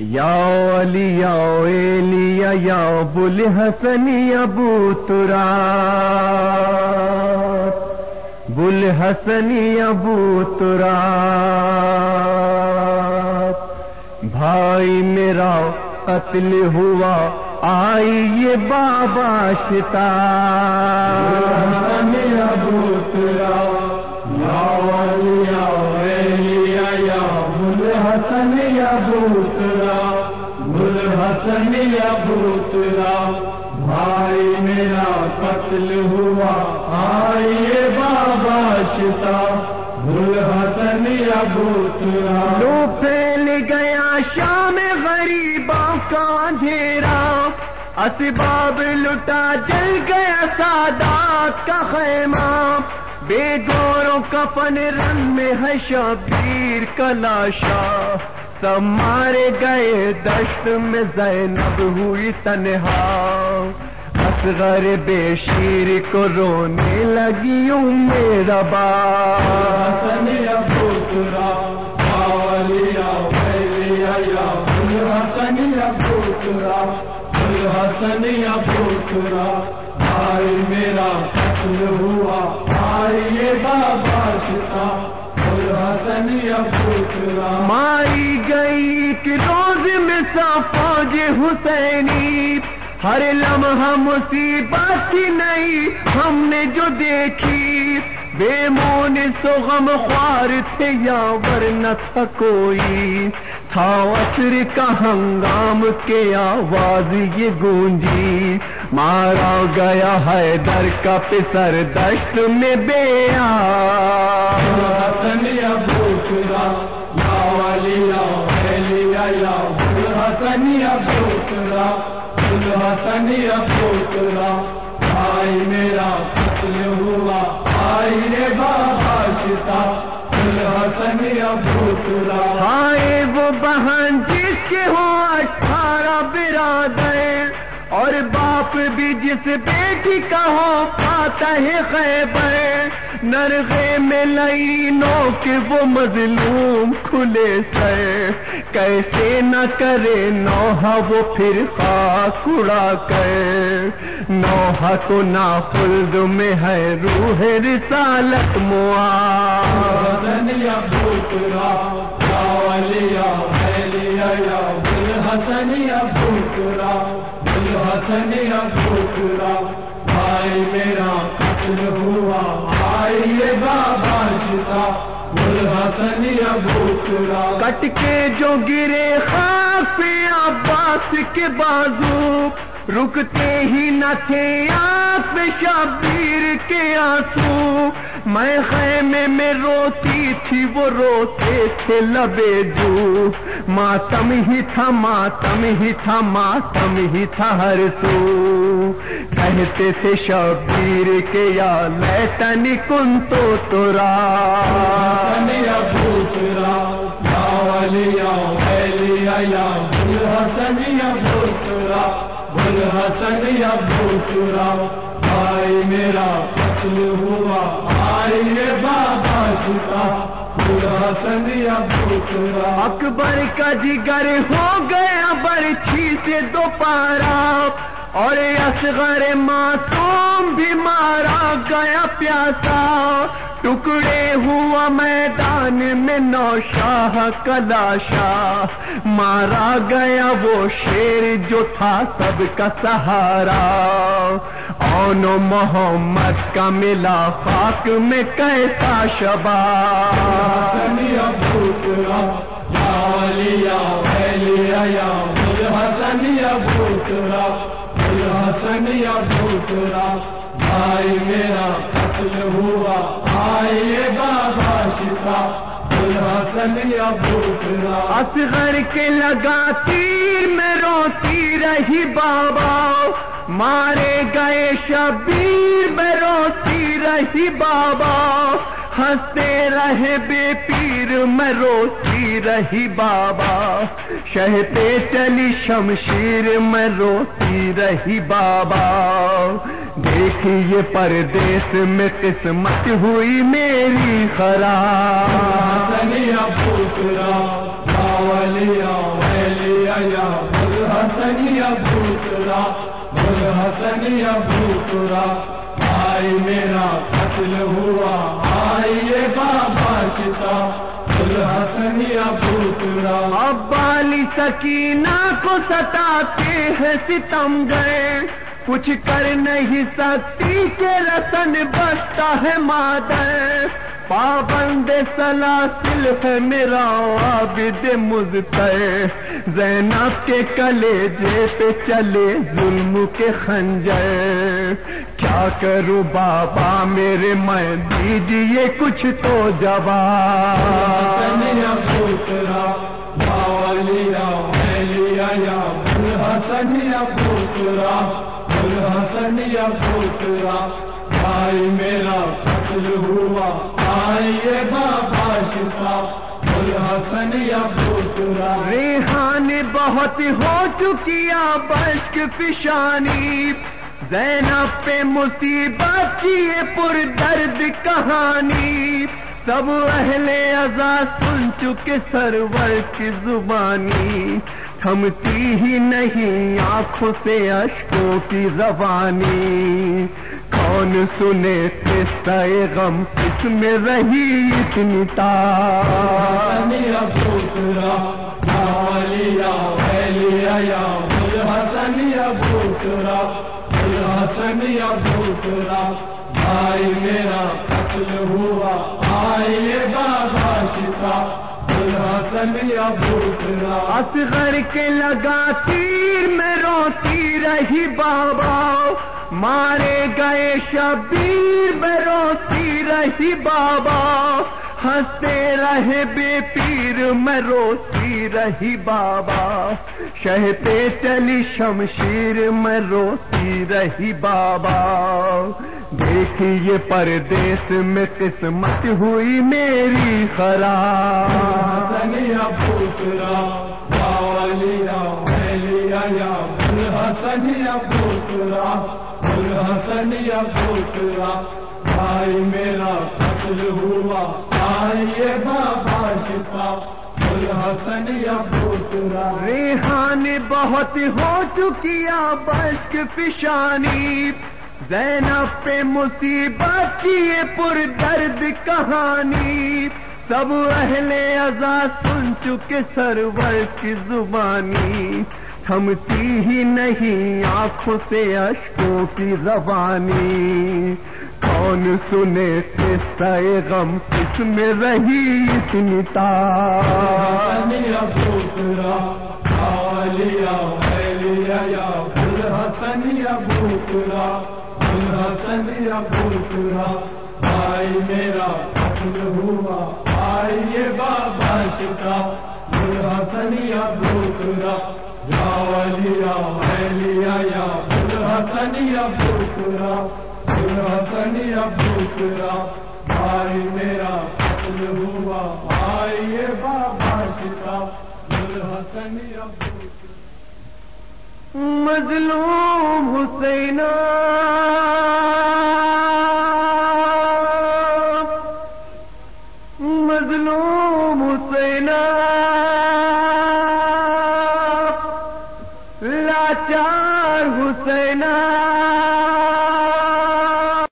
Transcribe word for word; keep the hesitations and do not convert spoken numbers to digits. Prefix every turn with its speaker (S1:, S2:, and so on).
S1: یا علی یا ایلیا یا ابوالحسن یا ابو تراب ابوالحسن یا ابو تراب بھائی میرا قتل ہوا آئیے بابا شتاب ابو تراب یا علی یا ایلیا یا ابوالحسن یا ابو تراب ابوالحسن یا ابو تراب بھائی میرا قتل ہوا آئیے بابا شتاب ابوالحسن یا ابو تراب لو پھیل گیا شام غریبوں کا اندھیرا اسباب لٹا جل گیا سادات کا خیمہ بے گوروں کفن رن میں ہے شبیر کا لاشا سب مارے گئے دشت میں زینب ہوئی تنہا اصغر بے شیر کو رونے لگی میرا باپ ابو تراب ابوالحسن ابو تراب ابوالحسن ابو تراب بھائی میرا قتل ہوا آئیے بابا شتاب ابوالحسن ابو تراب ماری گئی کہ روز میں سا فوج حسینی ہر لمحہ مصیبت کی نہیں ہم نے جو دیکھی بے مون سو غم خوار تھے یا ورنہ تھا کوئی تھا عصر کا ہنگام کے آواز یہ گونجی مارا گیا حیدر کا پسر دشت میں بے ابوالحسن ابو تراب یا علی یا ایلیا یا ابوالحسن ابو تراب ابوالحسن ابو تراب بھائی میرا قتل ہوا آئیے بابا شتاب ابوالحسن ابو تراب ہائے وہ بہن جس کے ہو اٹھارہ برادر اور باپ بھی جس بیٹی کا ہو فاتح خیبر نرغے میں لعینوں کے وہ مظلوم کھلے سر کیسے نہ کرے نوحہ وہ پھر خاک اڑا کر نوحہ کو نا خلد میں ہے روح رسالت معاذ ابو تراب یا علی یا ایلیا یا ابوالحسن ابو تراب ابوالحسن ابو تراب بھائی میرا قتل ہوا آئیے بابا شتاب ابوالحسن ابو تراب کٹ کے جو گرے خاک پہ عباس کے بازو رکتے ہی نہ تھے آنکھ پہ شبیر کے آنسو میں خیمے میں روتی تھی وہ روتے تھے لبے جو ماتم ہی تھا ماتم ہی تھا ماتم ہی تھا ہر سو کہتے تھے شبیر کے یا لیتنی کنتو تراب ابو تراب یا علی یا ایلیا یا ابوالحسن ابو تراب ابوالحسن ابو تراب بھائی میرا قتل ہوا آئیے بابا شتاب ابوالحسن ابو تراب اکبر کا جگر ہو گیا برچھی سے دو پارا اور اصغر معصوم بھی مارا گیا پیاسا ٹکڑے ہوا میدان میں نوشاہ کا لاشا مارا گیا وہ شیر جو تھا سب کا سہارا اون محمد کا ملا خاک میں کیسا شباب ابو تراب یا علی یا ایلیا یا ابوالحسن ابو تراب ابوالحسن ابو تراب بھائی میرا قتل ہوا آئیے بابا شتاب ابوالحسن ابو تراب اصغر کے لگا تیر میں روتی رہی بابا مارے گئے شبیر میں روتی رہی بابا ہنستے رہے بے پیر میں روتی رہی بابا شہ پہ چلی شمشیر میں روتی رہی بابا دیکھیے پردیس میں قسمت ہوئی میری خراب ابو تراب یا علی یا ایلیا
S2: لیا یا ابوالحسن ابو ترا ابوالحسن ابو ترا بھائی میرا قتل ہوا آئیے بابا شتا ابوالحسن ابو ترا
S1: اب والی سکینہ کو ستاتے ہیں ستم گئے کچھ کر نہیں سکتی کہ رسن بستا ہے مادر پابند سلاسل ہے میرا عابد مزتر زینب کے کلیجے پہ چلے ظلم کے خنجر کیا کروں بابا میرے میں دیجیے کچھ تو جواب
S2: ابو ترا باولیا لیا یا ابوالحسن ابو ترا ابوالحسن ابو ترا بھائی میرا قتل ہوا آئیے بابا شفا ابوالحسن ابو ترا
S1: ریحان بہت ہو چکی اشک فشانی زینب پہ مصیبت کی پر درد کہانی سب اہل عزا سن چکے سرور کی زبانی تھمتی ہی نہیں آنکھوں سے اشکوں کی زبانی کون سنے قصہ غم کس میں رہی اتنی تار
S2: ابو ترا باولیا لیا یا ابوالحسن ابو ترا ابوالحسن ابو ترا بھائی میرا قتل ہوا آئیے بابا شفا ابوالحسن ابو ترا
S1: اصغر کے لگا تیر میں روتی رہی بابا مارے گئے شبیر میں روتی رہی بابا ہنستے رہے بے پیر میں روتی رہی بابا شہ پہ چلی شمشیر میں روتی رہی بابا دیکھیے پردیس میں قسمت ہوئی میری خراب
S2: ابو ترا باولیا لیا یا ابوالحسن ابو ترا ابوالحسن ابو ترا بھائی میرا قتل ہوا آئیے بابا شفا ابوالحسن ابو ترا
S1: ریحان بہت ہو چکی اشک فشانی زینب پہ مصیبت کی پر درد کہانی سب اہل عزا سن چکے سرور کی زبانی تھمتی ہی نہیں آنکھوں سے اشکوں کی زبانی کون سنے قصہ غم کس میں رہی اتنی تار
S2: ابو ترا باولیا لیا یا ابوالحسن ابو ترا ابوالحسن ابو ترا بھائی میرا قتل ہوا آئیے بابا شفا ابوالحسن ابو ترا باولیا لیا یا ابوالحسن ابو ترا ابوالحسن ابو ترا بھائی میرا قتل ہوا آئیے بابا شفا ابوالحسن ابو ترا
S1: مظلوم حسینہ